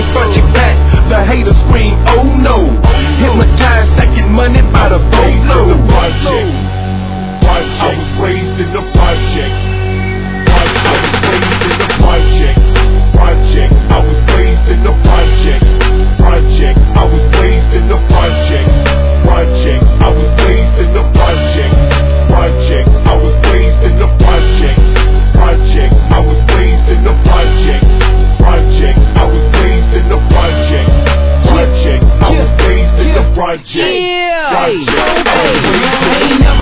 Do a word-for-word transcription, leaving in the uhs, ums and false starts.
front your back, the haters scream, oh no. Hypnotized, stacking money by the boat.